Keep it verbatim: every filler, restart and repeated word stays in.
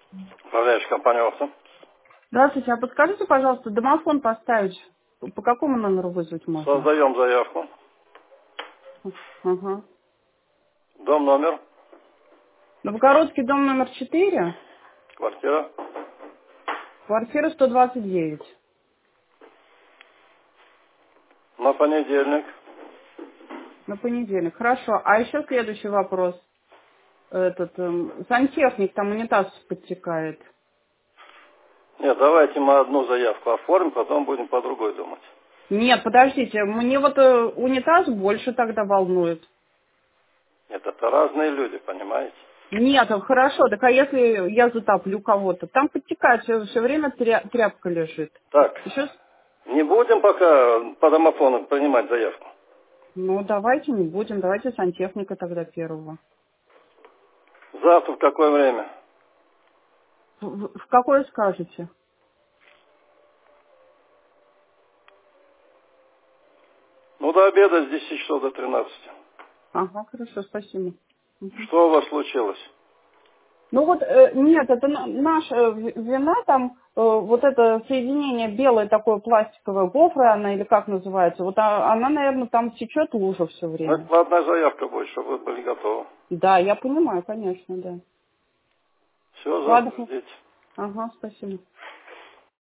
Управляющая компания «Авто». Здравствуйте, а подскажите, пожалуйста, домофон поставить? По какому номеру вызвать можно? Создаем заявку. Ага. Дом, номер, Новгородский дом номер четыре, квартира. квартира сто двадцать девять. На понедельник. На понедельник. Хорошо. А еще следующий вопрос. Этот эм, сантехник, там унитаз подтекает. Нет, давайте мы одну заявку оформим, потом будем по другой думать. Нет, подождите, мне вот э, унитаз больше тогда волнует. Нет, это разные люди, понимаете? Нет, хорошо, так а если я затоплю кого-то? Там подтекает, все, время тря- тряпка лежит. Так, Еще, не будем пока по домофону принимать заявку. ну давайте не будем, давайте сантехника тогда первого. Завтра в какое время? В, в- в какое скажете? Ну, до обеда с десяти часов до тринадцати. Ага, хорошо, спасибо. Мгм. Что у вас случилось? Ну вот, э, нет, это на- наша э, ви- вина, там э, вот это соединение белое такое пластиковое, гофра она или как называется, вот а- она, наверное, там течет лужа все Ну, время. это одна заявка будет, чтобы вы были готовы. Да, я понимаю, конечно, да. Все, Ладно, завтра ждите. ага, спасибо.